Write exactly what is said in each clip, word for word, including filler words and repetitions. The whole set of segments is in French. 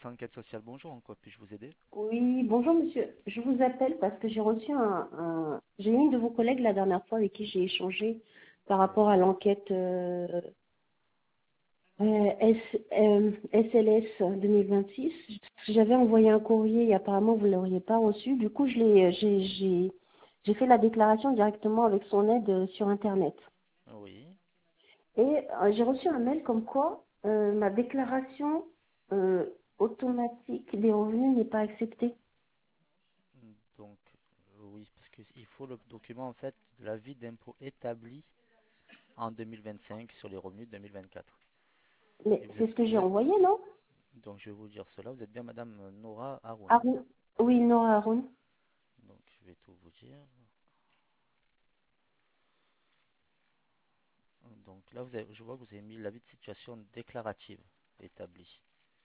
service enquête sociale, bonjour, en quoi puis-je vous aider? Oui, bonjour monsieur. Je vous appelle parce que j'ai reçu un, un- j'ai eu une de vos collègues la dernière fois avec qui j'ai échangé par rapport Oui. à l'enquête euh, euh, S, euh, S L S deux mille vingt-six. J'avais envoyé un courrier et apparemment vous ne l'auriez pas reçu. Du coup, je l'ai, j'ai, j'ai, j'ai fait la déclaration directement avec son aide euh, sur Internet. Oui. Et euh, j'ai reçu un mail comme quoi euh, ma déclaration euh, automatique des revenus n'est pas acceptée. Donc, euh, oui, parce qu'il faut le document, en fait, de l'avis d'impôt établi en deux mille vingt-cinq sur les revenus de deux mille vingt-quatre. Mais Et vous c'est êtes, ce que vous j'ai êtes, envoyé, non? donc je vais vous dire cela, vous êtes bien Madame Nora Haroun. Haroun. Oui, non, Haroun. Donc, je vais tout vous dire. Donc là, vous avez, je vois que vous avez mis l'avis de situation déclarative établi.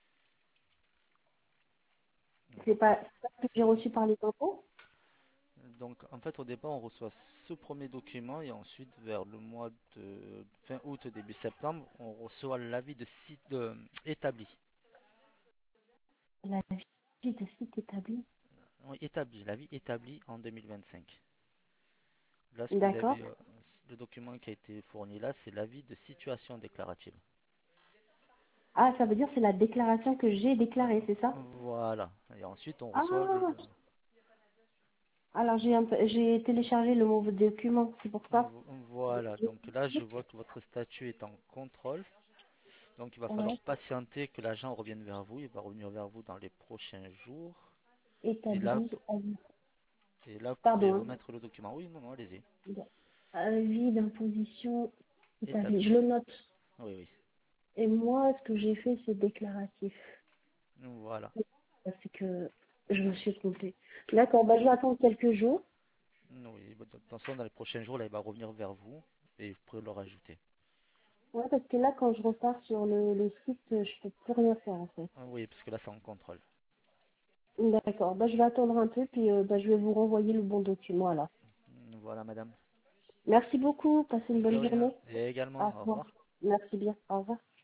C'est Donc, pas c'est pas ce que j'ai reçu par les impôts? Donc, en fait, au départ, on reçoit ce premier document et ensuite, vers le mois de fin août, début septembre, on reçoit l'avis de site de- établi. La vie de site établi. Oui, établi, l'avis établi en deux mille vingt-cinq. Là, ce que vous D'accord. avez, euh, le document qui a été fourni là, c'est l'avis de situation déclarative. Ah, ça veut dire c'est la déclaration que j'ai Euh, déclarée, c'est ça? Voilà. Et ensuite, on reçoit le. Ah, alors j'ai un peu- j'ai téléchargé le mauvais document, c'est pour ça. Voilà. Donc là, je vois que votre statut est en contrôle. Donc, il va falloir Ouais. patienter que l'agent revienne vers vous. Il va revenir vers vous dans les prochains jours. Et là, Établi. avis- Et là, vous pourrez Pardon. remettre le document. Oui, non, non, allez-y. Hein. Avis d'imposition établi. Je Établi. le note. Oui, oui. Et moi, ce que j'ai fait, c'est déclaratif. Voilà. C'est que je me suis trompée. D'accord, bah, je vais attendre quelques jours. Oui, bah, de toute façon, dans les prochains jours, là, il va revenir vers vous et vous pourrez le rajouter. Ouais, parce que là, quand je repars sur le, le site, je peux plus rien faire en fait. Ah oui, parce que là, c'est en contrôle. D'accord, bah, je vais attendre un peu, puis euh, bah, je vais vous renvoyer le bon document alors. Voilà, madame. Merci beaucoup, passez une De bonne rien. journée. Et Au également, au revoir. revoir. Merci bien, au revoir.